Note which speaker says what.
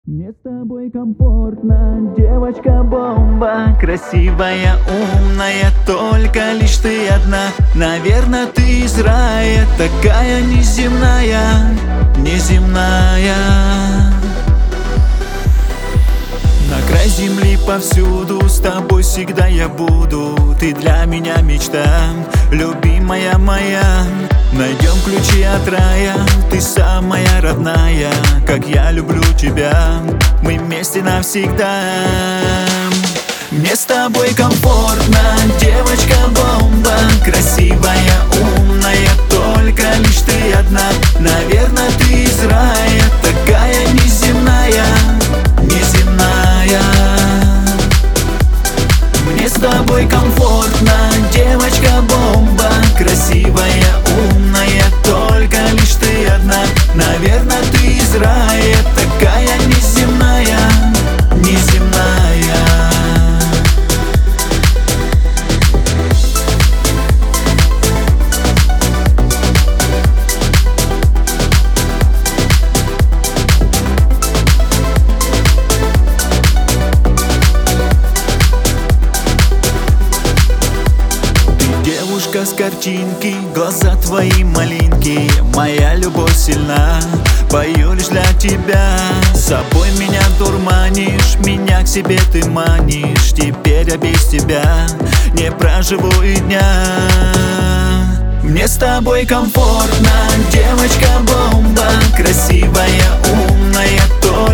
Speaker 1: Мне с тобой комфортно, девочка-бомба. Красивая, умная, только лишь ты одна. Наверное, ты из рая, такая неземная, неземная. На край земли повсюду, с тобой всегда я буду. Ты для меня мечта, любимая моя. Найдем ключи от рая, ты самая родная. Как я люблю тебя, мы вместе навсегда. Мне с тобой комфортно, девочка-бомба. Красивая, умная, только лишь ты одна. Наверное, ты из рая, такая неземная, неземная. Мне с тобой комфортно, девочка-бомба. Красивая, умная, только лишь ты одна. Наверное, ты из рая, такая неземная, неземная. Девушка с картинки, глаза твои малинки. Моя любовь сильна, пою лишь для тебя. С собой меня дурманишь, меня к себе ты манишь. Теперь я без тебя не проживу и дня. Мне с тобой комфортно, девочка-бомба. Красивая, умная,